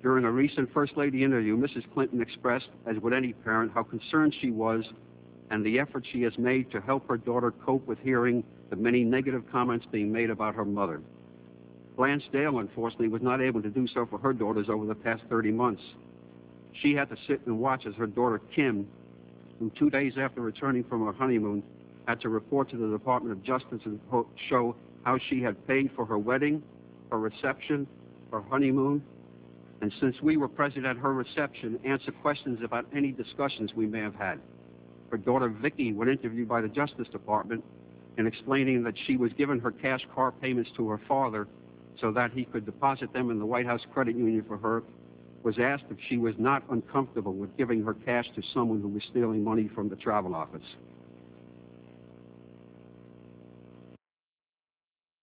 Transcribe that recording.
During a recent First Lady interview, Mrs. Clinton expressed, as would any parent, how concerned she was and the effort she has made to help her daughter cope with hearing the many negative comments being made about her mother. Blanche Dale, unfortunately, was not able to do so for her daughters over the past 30 months. She had to sit and watch as her daughter, Kim, who 2 days after returning from her honeymoon, had to report to the Department of Justice and show how she had paid for her wedding, her reception, her honeymoon, and since we were present at her reception, answer questions about any discussions we may have had. Her daughter, Vicky, was interviewed by the Justice Department in explaining that she was given her cash car payments to her father so that he could deposit them in the White House Credit Union for her, was asked if she was not uncomfortable with giving her cash to someone who was stealing money from the travel office.